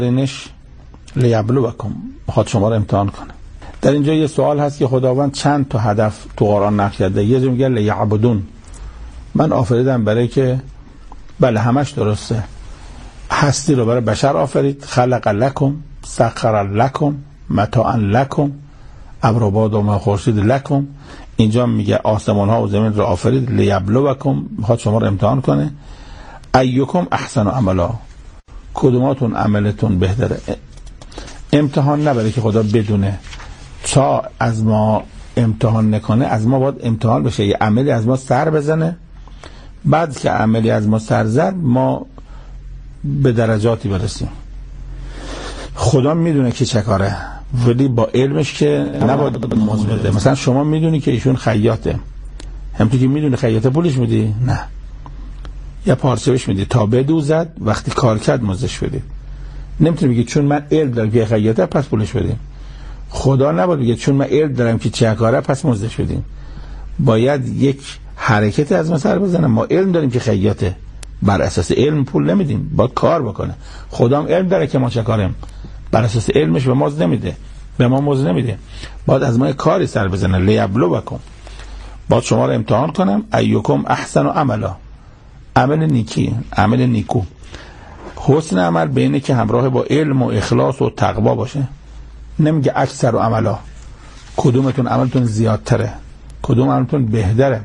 اینش لیبلوکم، میخواد شما رو امتحان کنه. در اینجا یه سوال هست که خداوند چند تا هدف تو قرآن نقل کرده. یه جا میگه لیعبدون، من آفریدم برای که، بله همش درسته، هستی رو برای بشر آفرید، خلق لکم، سخر لکم، متاعا لکم، ابر و باد و ماه و خورشید لکم. اینجا میگه آسمان ها و زمین رو آفرید لیبلوکم، میخواد شما رو امتحان کنه. ایکم احسن عملا، کدوماتون عملتون بهتره. امتحان نبره که خدا بدونه، تا از ما امتحان نکنه از ما باید امتحان بشه، یه عملی از ما سر بزنه، بعد که عملی از ما سر زد ما به درجاتی برسیم. خدا میدونه که چه کاره، ولی با علمش که نباید مزمده. مثلا شما میدونی که ایشون خیاطه، همونطور که میدونی خیاطه پولش میدی؟ نه، یا پارچه بهش میدی تا بدوزد، وقتی کار کرد مزدش بدی. نمیتونی بگی چون من علم دارم که خیاطه پس پولش بدیم. خدا نباید بگه چون من علم دارم که چه کاره پس مزدش بدیم. باید یک حرکت از ما سر بزنه. ما علم داریم که خیاطه، بر اساس علم پول نمیدیم، باید کار بکنه. خدا هم علم داره که ما چه کاریم، بر اساس علمش به مزد نمیده، به ما مزد نمیده. باید از ما کاری سر بزنه. لیبلوکم، باید شما رو امتحان کنم. ایکم احسن عملا، عمل نیکی، عمل نیکو. حسن عمل بینه که همراه با علم و اخلاص و تقوا باشه. نمیگه اکثر و عملا، کدومتون عملتون زیادتره، کدوم عملتون بهتره.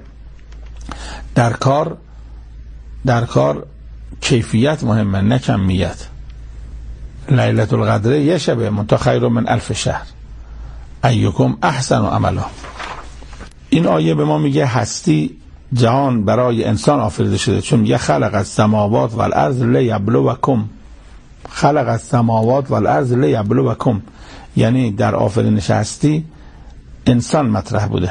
در کار کیفیت مهمه نه کمیت. لیلة القدر یه شبه منتها خیر من 1000 شهر. ایکم احسن عملا. این آیه به ما میگه هستی، جهان برای انسان آفریده شده، چون میگه خلق السماوات والارض لیبلوکم. خلق السماوات والارض لیبلوکم، یعنی در آفرینش هستی انسان مطرح بوده.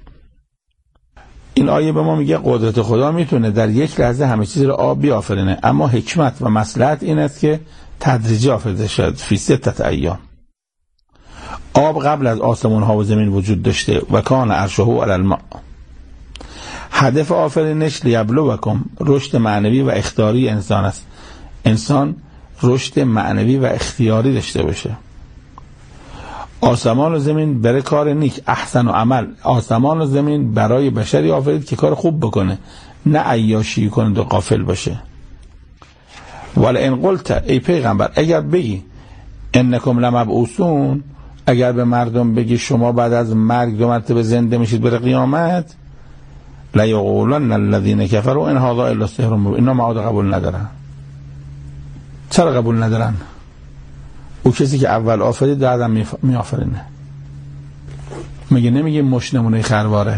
این آیه به ما میگه قدرت خدا میتونه در یک لحظه همه چیز رو آب بیافرینه، اما حکمت و مصلحت این است که تدریجی آفریده شد. فی 6 ایام. آب قبل از آسمان ها و زمین وجود داشته و کان عرشه علی الماء. هدف آفرینش لیبلوکم، رشد معنوی و اختیاری انسان است. انسان رشد معنوی و اختیاری داشته باشه. آسمان و زمین برای کار نیک، احسن و عمل. آسمان و زمین برای بشری آفرید که کار خوب بکنه، نه عیاشی کنه و غافل باشه. ولئن قلت، ای پیغمبر اگر بگی انکم لمبعوثون، اگر به مردم بگی شما بعد از مرگ 2 مرتبه زنده میشید برای قیامت، لیقولن الذین کفروا ان هذا الا سحر مبین. اینا معاد قبول ندارن. چرا قبول ندارن؟ او کسی که اول آفرید بعدم می آفرینه. نمیگه مش نمونه خرواره.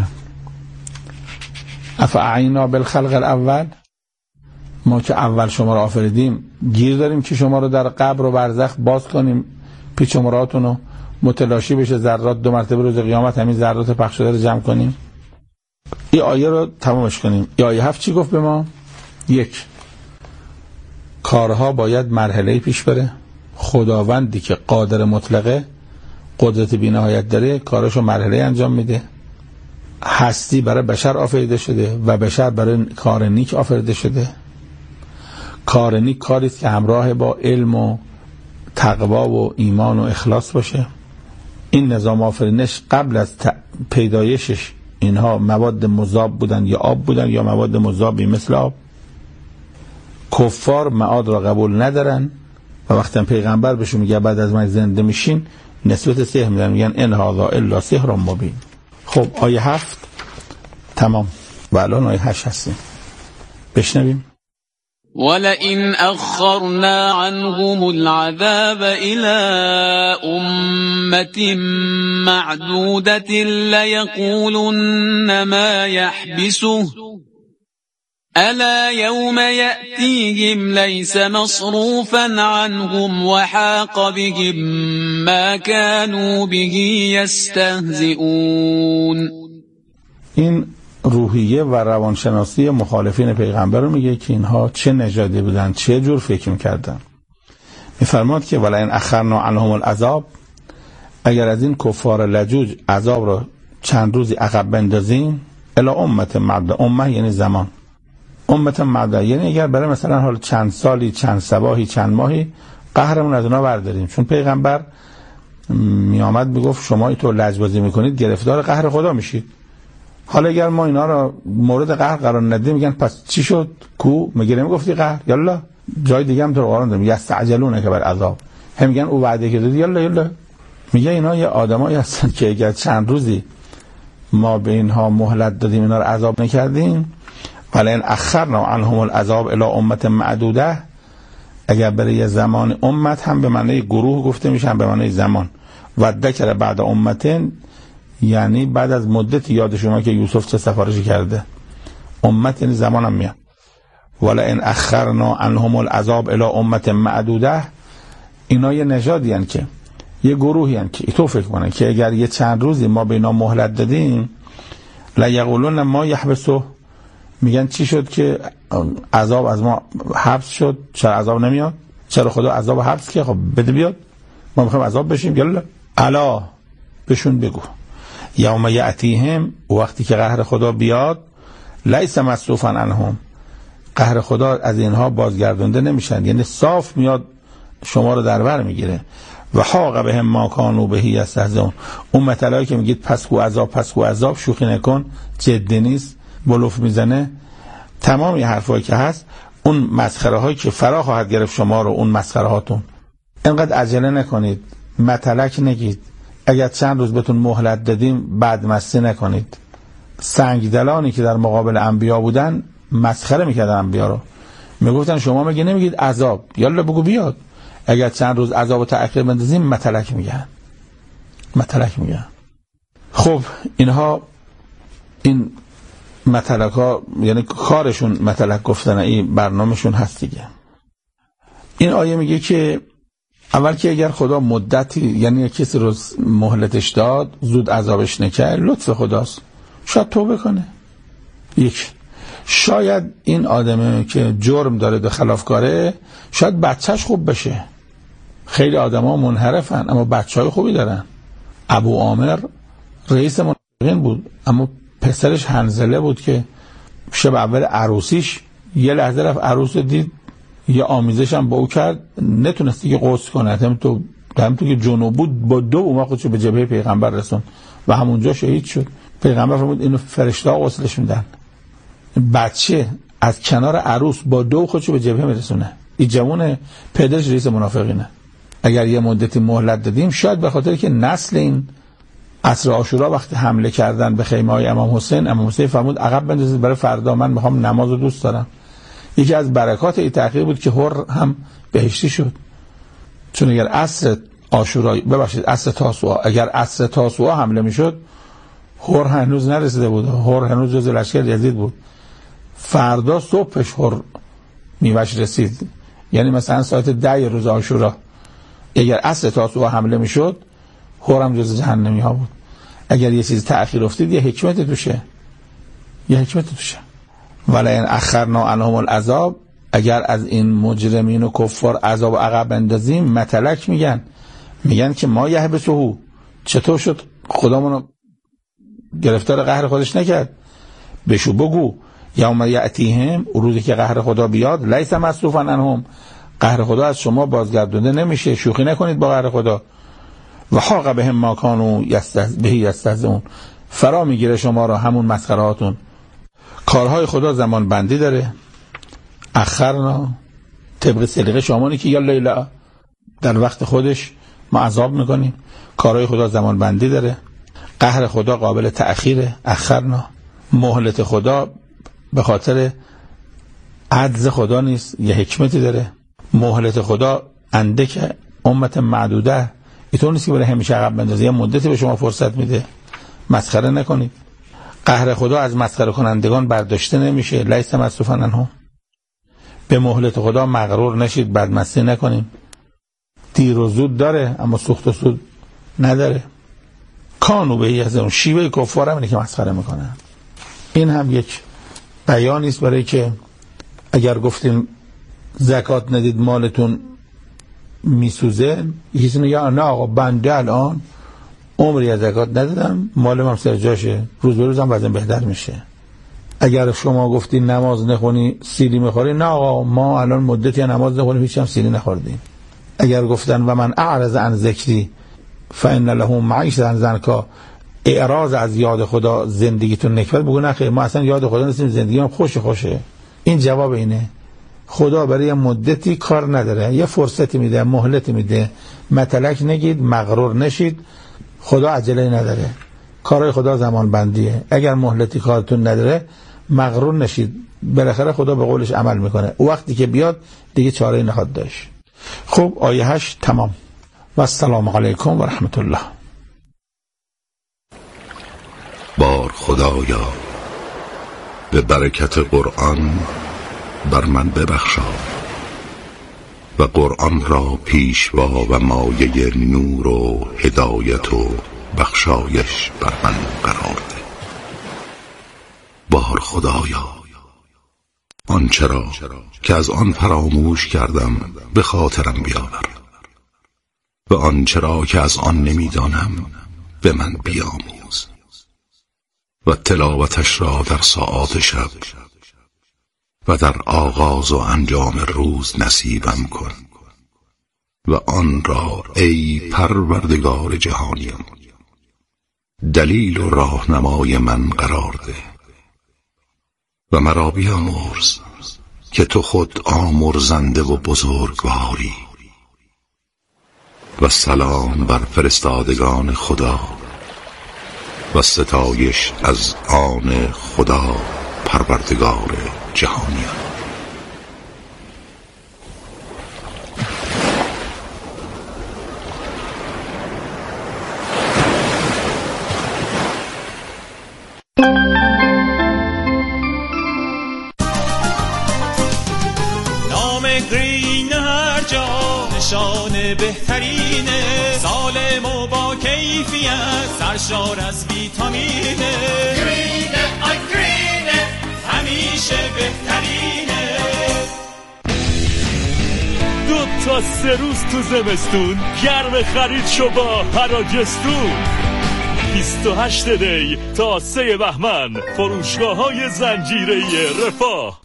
افعینا بالخلق الاول، ما که اول شما رو آفریدیم گیر داریم که شما رو در قبر و برزخ باز کنیم، پیچ و مراتون رو متلاشی بشه ذرات، 2 مرتبه روز قیامت همین ذرات پخش شده رو جمع کنیم. این آیه رو تمامش کنیم. این آیه 7 چی گفت به ما؟ 1. کارها باید مرحله پیش بره. خداوندی که قادر مطلقه، قدرت بی‌نهایت داره، کاراشو مرحله انجام میده. هستی برای بشر آفریده شده و بشر برای کار نیک آفریده شده. کار نیک کاری است که همراه با علم و تقوا و ایمان و اخلاص باشه. این نظام آفرینش قبل از پیدایشش اینها مواد مذاب بودن یا آب بودن یا مواد مذابی مثل آب. کفار معاد را قبول ندارن و وقتی پیغمبر بهشون میگه بعد از من زنده میشین، نسبت سحر میدن، میگن ان هذا الا سحر مبین. خب آیه 7 تمام و الان آیه 8 هستیم. بشنویم. ولئن أخرنا عنهم العذاب إلى أمة معدودة ليقولن ما يحبسه ألا يوم يأتيهم ليس مصروفا عنهم وحاق بهم ما كانوا به يستهزئون. این روحیه و روانشناسی مخالفین پیغمبر رو میگه که اینها چه نژادی بودن، چه جور فکر میکردن. میفرماد که ولئن اخرنا عنهم العذاب، اگر از این کفار لجوج عذاب رو چند روزی عقب بندازیم، الی امت معدوده، امه یعنی زمان، امت معدوده یعنی اگر برای مثلا حال چند سالی، چند صباحی، چند ماهی قهرمون از اونا برداریم. چون پیغمبر میامد میگفت شما اینطور لجبازی میکنید گرفتار قهر خدا میشید. حالا اگر ما اینا رو مورد قهر قرار ندیم میگن پس چی شد کو؟ میگه نمیگفتی قهر؟ یالا جای دیگه هم تو قرآن داریم یستعجلون که بر عذاب، هم میگن او وعده که دادی یالا. میگه اینا یه آدمایی هستن که اگر چند روزی ما به اینها مهلت دادیم اینا رو عذاب نکردیم، ولئن اخرنا عنهم العذاب الی امه معدوده، اگر برای یه زمان امت هم به معنی گروه گفته میشه هم به معنی زمان، و ذکر بعد امتن یعنی بعد از مدت یاد شما که یوسف چه سفارشی کرده، امت یعنی زمان هم میاد. ولئن اخرنا عنهم العذاب الی امه معدوده، اینا یه نژادی هستن که یه گروهی هستن که تو فکر کنن که اگر یه چند روزی ما به اینا مهلت دادیم لا یقولون ما یحبسو، میگن چی شد که عذاب از ما حبس شد، چرا عذاب نمیاد؟ چرا خدا عذاب حبس که خب بده بیاد، ما میخوایم عذاب بشیم. یلا الا بهشون بگو یوم یأتیهم، وقتی که قهر خدا بیاد، لیس مصروفا عنهم، قهر خدا از اینها بازگردونده نمیشن، یعنی صاف میاد شما رو در بر میگیره. و حاق بهم ما کانوا به یستهزئون، اون متلایی که میگید پسکو عذاب شوخی نکن، جدی نیست، بلوف میزنه، تمام این حرفایی که هست اون مسخره هایی که فرا خواهد گرفت شما رو، اون مسخره هاتون. اینقدر عجله نکنید، متلک نگید، اگر چند روز بهتون مهلت دادیم بدمستی نکنید. سنگدلانی که در مقابل انبیا بودن مسخره میکردن انبیا رو، میگفتن شما میگی نمیگید عذاب، یالا بگو بیاد، اگر چند روز عذاب و تأخیر بندازیم متلک میگن. خب اینها این متلک ها یعنی کارشون متلک گفتن، این برنامهشون هست دیگه. این آیه میگه که اول که اگر خدا مدتی یعنی کسی رو مهلتش داد زود عذابش نکرد، لطف خداست، شاید توبه کنه. یک، شاید این آدمه که جرم داره و خلافکاره شاید بچهش خوب بشه. خیلی آدم ها منحرفن اما بچه های خوبی دارن. ابو عامر رئیس منافقین بود اما پسرش حنظله بود که شب اول عروسیش یه لحظه رفت عروس دید، یه آمیزش هم با او کرد، نتونست دیگه غسل کنه، هم تو که جنوب بود با دو اومد خودشو به جبهه پیغمبر رسون و همونجا شهید شد. پیغمبر فرمود اینو فرشته‌ها غسلش میدن. بچه از کنار عروس با دو خودشو به جبهه میرسونه، این جوونه پدرش رئیس منافقینه. اگر یه مدتی مهلت دادیم شاید به خاطر که نسل این عصر عاشورا وقتی حمله کردن به خیمه‌های امام حسین فرمود عقب بندازید برای فردا، من میخوام نمازو دوست دارم. یکی از برکات این تحقیق بود که حر هم بهشتی شد. چون اگر عصر عاشورا عصر تاسوعا، اگر عصر تاسوعا حمله میشد حر هنوز نرسیده بود، حر هنوز جز لشکر یزید بود، فردا صبحش حر میوش رسید. یعنی مثلا ساعت 10 روز عاشورا اگر عصر تاسوعا حمله میشد حر هم جز جهنمی ها بود. اگر یه چیز تأخیر افتید یه حکمت توشه. ولئن اخرنا عنهم العذاب، اگر از این مجرمین و کفار عذاب عقب اندازیم، متلک میگن که ما یحبسه، چطور شد خدامونو گرفتار قهر خودش نکرد؟ بشو بگو یوم یأتیهم، روزی که قهر خدا بیاد، لیس مصروفا عنهم، قهر خدا از شما بازگردونده نمیشه، شوخی نکنید با قهر خدا. و حاق بهم ما کانوا به یستهزئون، فرا میگیره شما رو همون مسخرهاتون. کارهای خدا زمان بندی داره. اخرنا طبق سلیقه شمانی که یا لیلا در وقت خودش ما عذاب میکنیم. کارهای خدا زمان بندی داره. قهر خدا قابل تأخیره. اخرنا مهلت خدا به خاطر عجز خدا نیست، یه حکمتی داره. مهلت خدا اندک امت معدوده، اینطور نیست که برای همیشه عقب بندازه، یه مدتی به شما فرصت میده. مسخره نکنید. قهر خدا از مسخره کنندگان برداشته نمیشه. لیس مصروفا عنهم، به مهلت خدا مغرور نشید، بدمستی نکنید. دیر و زود داره اما سوخت و سود نداره. کانوا به یستهزئون، شیوه کفار هم اینه که مسخره میکنن. این هم یک بیانی است برای که اگر گفتیم زکات ندید مالتون میسوزه، یکی میگه نه آقا بنده الان عمری از زکات ندادم، مالم هم سر جاشه، روز به روزم وزن بهتر میشه. اگر شما گفتی نماز نخونی سیلی میخوری، نه آقا ما الان مدتی نماز نخونیم هیچ هم سیلی نخوردیم. اگر گفتن و من اعرض عن ذکری فإن له معیشة ضنکا، اعراض از یاد خدا زندگیتون نکبت، بگو نه خیر ما اصلا یاد خدا نیستیم، زندگی هم خوشه. این جواب اینه. خدا برای مدتی کار نداره، یه فرصتی میده، مهلتی میده. متلک نگید، مغرور نشید، خدا عجله نداره، کارهای خدا زمان بندیه. اگر مهلتی کارتون نداره مغرور نشید، بالاخره خدا به قولش عمل میکنه، او وقتی که بیاد دیگه چاره نخواهد داشت. خب آیه 8 تمام. و السلام علیکم و رحمت الله. بار خدایا به برکت قرآن بر من ببخشا و قرآن را پیشوا و مایه نور و هدایت و بخشایش بر من قرار ده. بار خدایا آنچه را که از آن فراموش کردم به خاطرم بیاور و آنچه را که از آن نمیدانم به من بیاموز و تلاوتش را در ساعات شب و در آغاز و انجام روز نصیبم کن و آن را ای پروردگار جهانیان دلیل و راهنمای من قرار ده و مرا بیامرز که تو خود آمرزنده و بزرگواری. و سلام بر فرستادگان خدا و ستایش از آن خدا پروردگار جهانیان. نام گرین هر جا نشان بهترینه، سالم و با کیفیت سرشار از ویتامینه. گرینه آی گرینه همیشه بهترینه. 2 تا 3 روز تو زمستون گرم خرید شو با هراجستون. 28 دی تا 3 بهمن فروشگاه‌های زنجیره رفاه.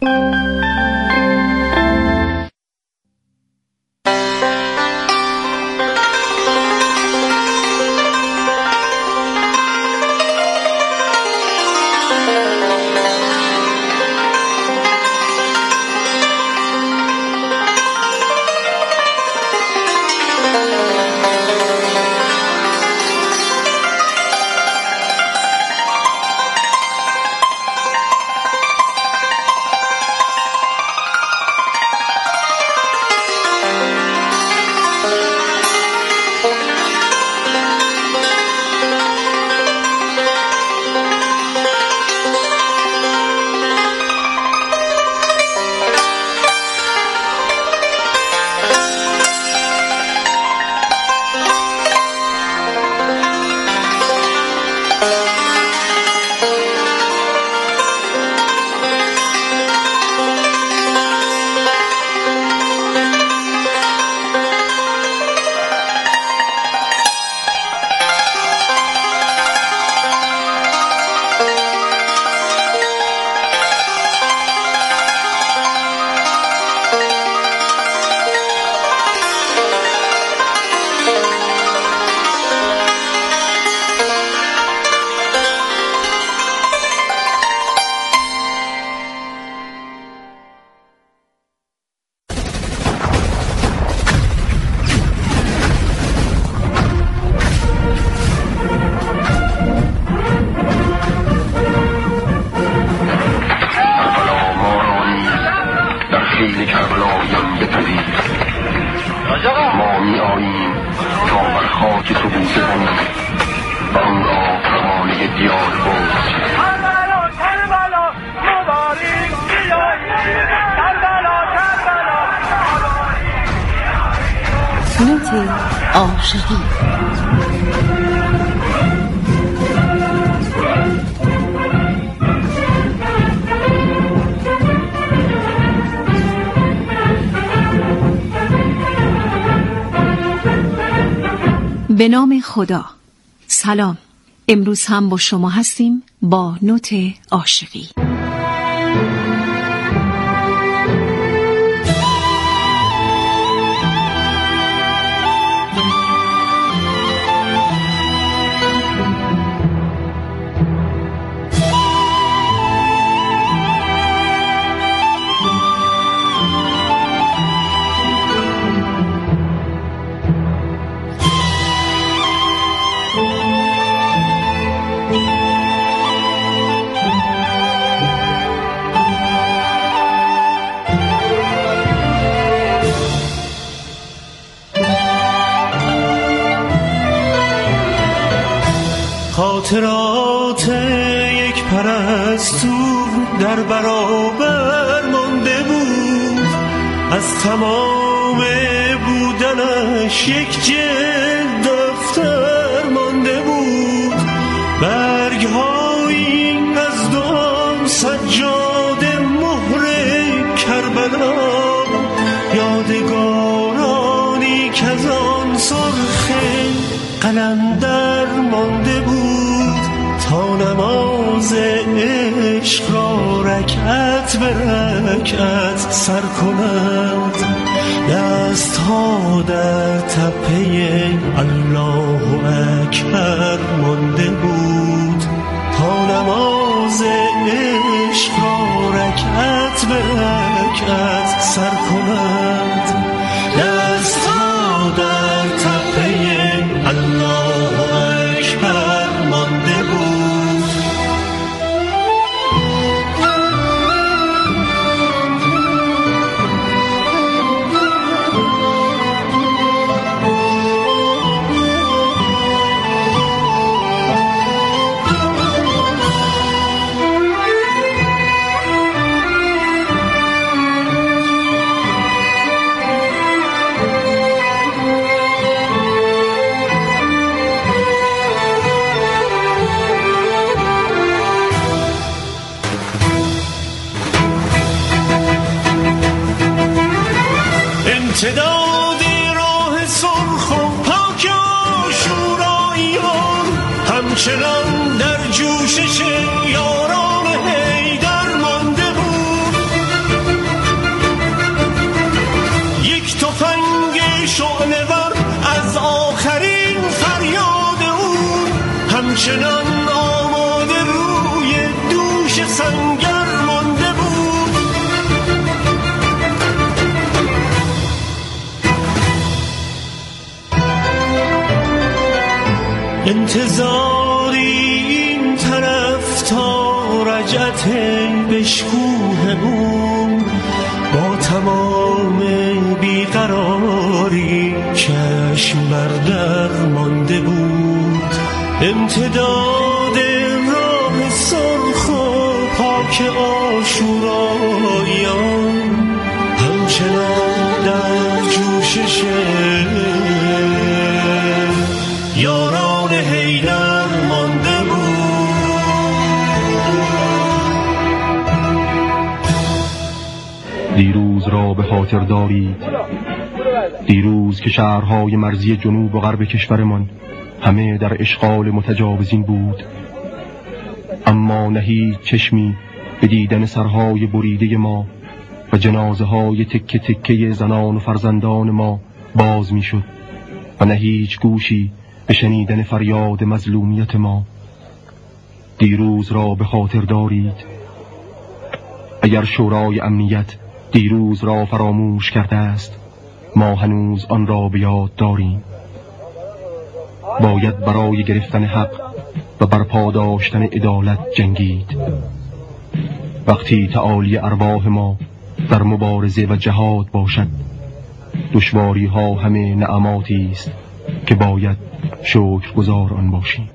نوت عاشقی. به نام خدا. سلام، امروز هم با شما هستیم با نوت عاشقی. خاطرات یک پرستو در برابر مانده بود، از تمام بودنش یک جلد دفتر مانده بود. برگ هایی از دوام سجاده مهر کربلا، یادگارانی که از آن سرخ قلندر مانده بود، تا نماز عشق را رکعت به رکعت سر کند. دست ها در تپه الله اکبر مانده بود، تا نماز عشق را رکعت به رکعت سر کند. دست ها در تپه الله اکبر مانده بود. امتداد راه سرخ و پاک آشوراییان، همچنان در جوشش یاران حیدر مانده بود. یک تفنگ شعله‌ور از آخرین فریاد او، همچنان آماده روی دوش سنگر مانده بود. انتظاری این طرف تا رجعت بشکوه اون، با تمام بیقراری چشم بردر مانده بود. امتداد راه سرخ و پاک آشوراییان، همچنان در جوشش یاران حیدر مانده بود. دیروز را به خاطر دارید، دیروز که شهرهای مرزی جنوب و غرب کشورمان همه در اشغال متجاوزین بود، اما نه هیچ چشمی به دیدن سرهای بریده ما و جنازه های تکه تکه زنان و فرزندان ما باز می شد و نه هیچ گوشی به شنیدن فریاد مظلومیت ما. دیروز را به خاطر دارید. اگر شورای امنیت دیروز را فراموش کرده است، ما هنوز آن را به یاد داریم. باید برای گرفتن حق و برپا داشتن عدالت جنگید. وقتی تعالی ارواح ما در مبارزه و جهاد باشد، دشواری ها همه نعماتی است که باید شکرگزار آن باشیم.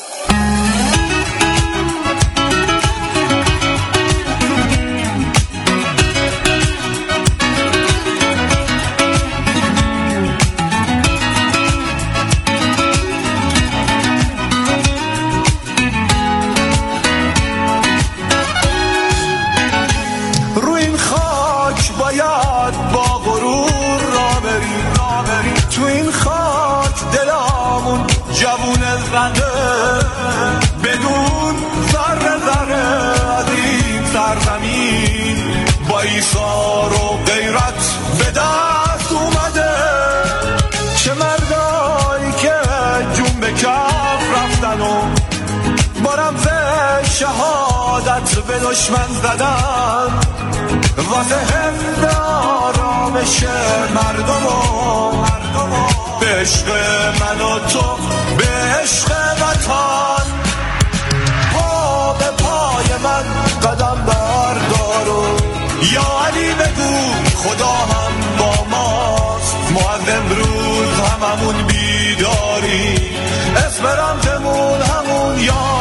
روی این خاک باید با غرور را بریم، تو این خاک دلامون جوون زنده، بدون ذره ذره از این سرزمین با ایثار و غیرت به دست اومده. چه مردایی که جون به کف رفتن و با رمز شهادت به دشمن زدن، واسه حفظ آرامش مردم و به عشق من و تو، به عشق وطن. پا به پای من قدم بردار و یا علی بگو خدا هم با ماست. ما از امروز هممون بیداری، اسم رمزمون همون یا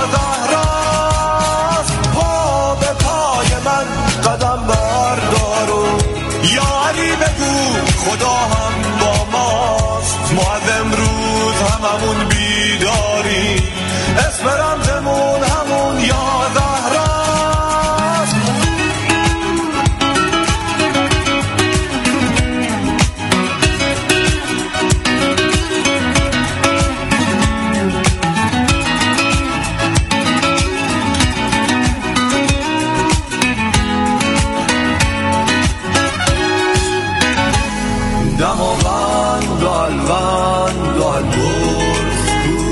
امروز هممون بیداری، اسم رمزمون همون یا زهراست. دماوند و الوند و البرز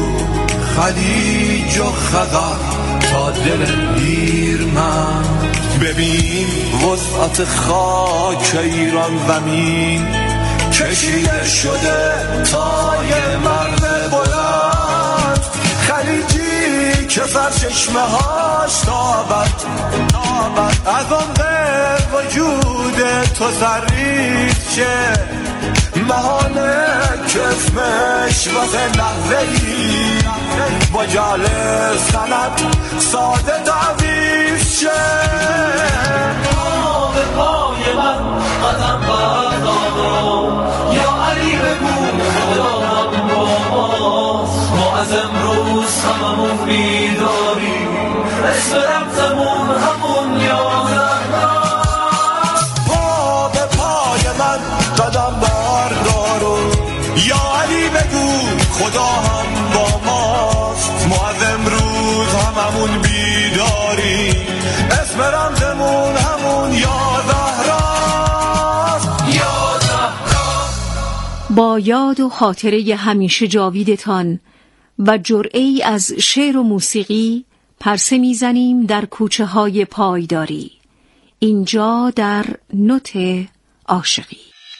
خلیج و خزر تا دل دیر من. ببین وسعت خاک ایران زمین کشیده شده تا یه مرد بلند، خلیجی که سرچشمه هاش تابد از عمق وجود تو ظریف شه، محاله که اسمش واسه لحظه‌ای با جال سند ساده تعویض شه. به پای من قدم بردار یا علی بگو خدا با ماست، ما از امروز هممون بیداری، اسم رمزمون همون یا زهراست. پا به پای من قدم بردار یا علی بگو خدا هم با ماست، ما از امروز هممون بیداری، اسم رمزمون همون یا زهراست. یا زهراست. با یاد و خاطره همیشه جاویدتان و جرعه‌ای از شعر و موسیقی پرسه میزنیم در کوچه های پایداری، اینجا در نوت عاشقی.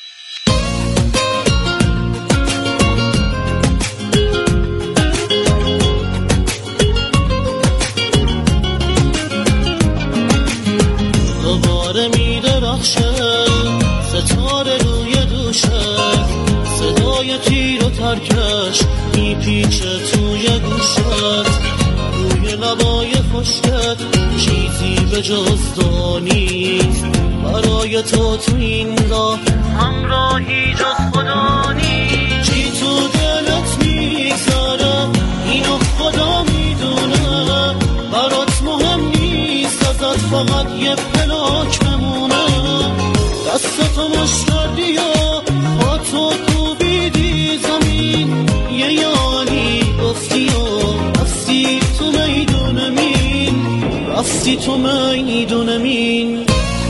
دوباره می‌درخشه ستاره روی دوشه، صدای تیر و ترکش میپیچه توی گوشت، روی لبای خشکت چیزی به جز دانیست، برای تو این راه همراهی جز خدا نیست. چی تو دلت میگذاره اینو خدا میدونه، برات مهم نیست ازت فقط یه پلاک بمونه. دستتو مشت کردی و پاتو کوبیدی زمین، یه یعنی گفتی و رفتی تو میدون مین، رفتی تو میدون مین.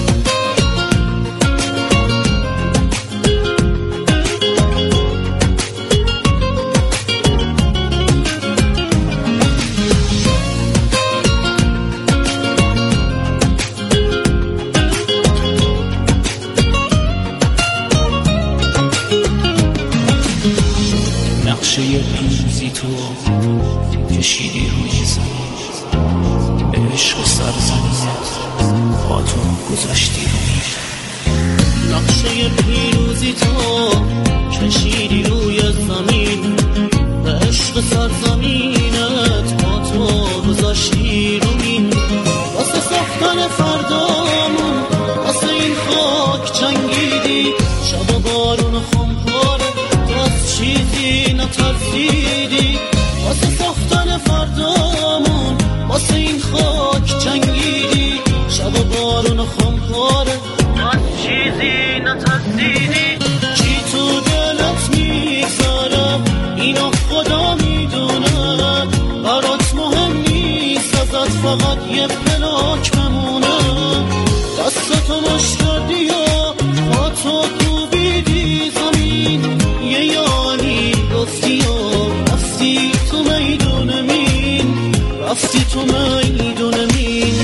نقشه پیروزی تو کشیدی روی زمین، به عشق سرزمینت با تو گذاشتی روی. نقشه پیروزی تو کشیدی روی زمین، به عشق سرزمینت با تو گذاشتی روی. واسه ساختن فردامون واسه این خاک جنگیدی، شب و بارون خمپاره تو از چیزی نترسیدی. واسه ساختن فردامون واسه این خاک جنگیدی، شب و بارون خمپاره تو از چیزی نترسیدی. چی تو دلت میگذاره اینو خدا میدونه، برات مهم نیست ازت فقط یه پلاک بمونه. دستتو مشت کردی و پاتو کوبیدی زمین، یه یعنی گفتی و رفتی تو میدون مین، رفتی تو میدون مین.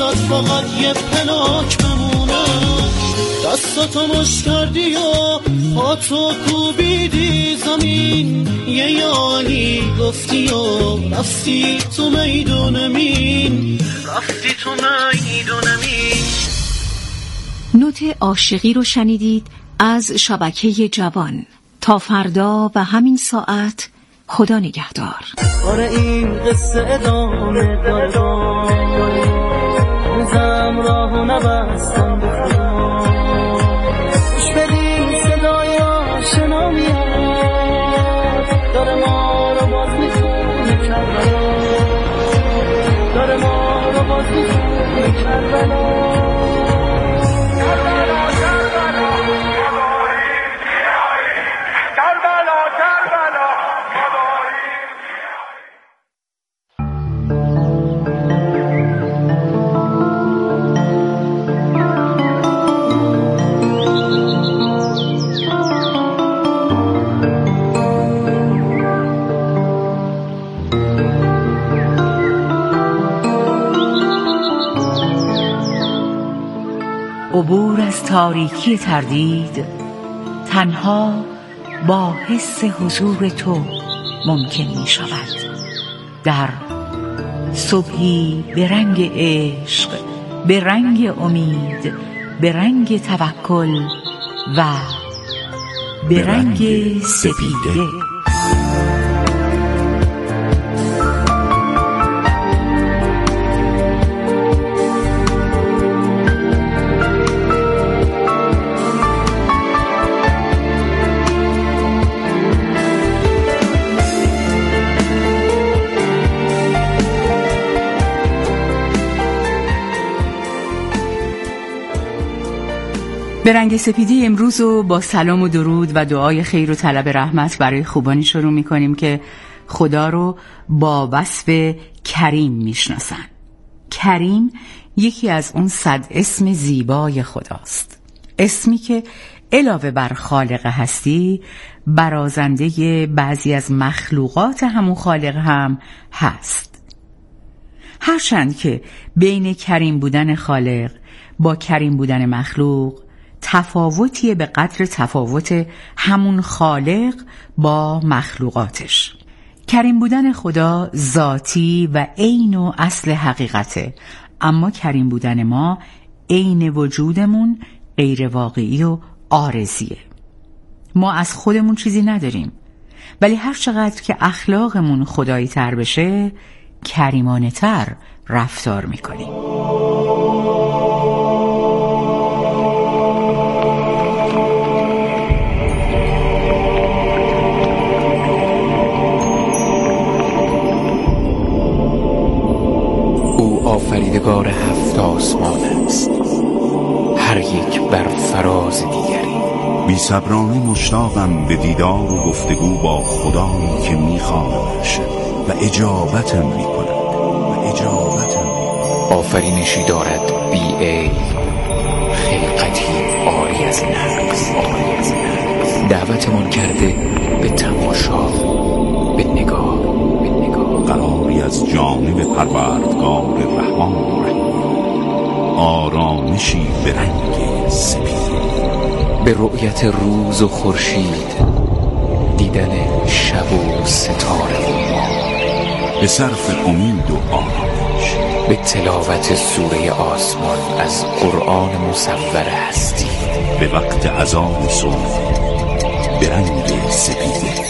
فقط یه پلاک بمونه. دستاتو مشت کردی و پاتو کوبیدی زمین یه یالی گفتی و رفتی تو میدون مین نوت عاشقی رو شنیدید از شبکه جوان. تا فردا و همین ساعت خدا نگهدار. آره این قصه ادامه داره، زم راهو نبستم به خدا. گوش بدین صدای آشنا میاد، داره ما رو باز میخونه کربلا، داره ما رو باز میخونه کربلا. عبور از تاریکی تردید تنها با حس حضور تو ممکن می شود. در صبحی به رنگ عشق، به رنگ امید، به رنگ توکل و به رنگ سپیده. به رنگ سپیدی امروز رو با سلام و درود و دعای خیر و طلب رحمت برای خوبانی شروع می‌کنیم که خدا رو با وصف کریم میشناسن. کریم یکی از اون 100 اسم زیبای خداست، اسمی که علاوه بر خالق هستی برازنده بعضی از مخلوقات همون خالق هم هست. هرچند که بین کریم بودن خالق با کریم بودن مخلوق تفاوتیه به قدر تفاوت همون خالق با مخلوقاتش. کریم بودن خدا ذاتی و عین و اصل حقیقته، اما کریم بودن ما عین وجودمون غیر واقعی و عارضیه. ما از خودمون چیزی نداریم، ولی هر چقدر که اخلاقمون خدایی تر بشه کریمانه تر رفتار میکنیم. آفریدگار 7 آسمان است، هر یک بر فراز دیگری. بی صبرانه مشتاقم به دیدار و گفتگو با خدایی که میخوانمش و اجابتم میکند آفرینشی دارد بی عیب، خلقتی عاری از نقص. دعوتمان کرده به تماشا، به نگاه، قراری از جانب پروردگار رحمان رحیم، آرامشی به رنگ سپید، به رؤیت روز و خورشید، دیدن شب و ستاره و ماه، به صرف امید و آرامش، به تلاوت سوره آسمان از قرآن مصور هستی، به وقت اذان صبح به رنگ سپیده.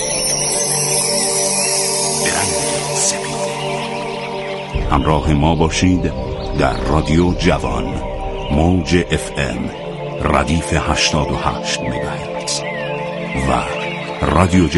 همراه ما باشید در رادیو جوان، موج FM ردیف 88 مگاهرتز و رادیو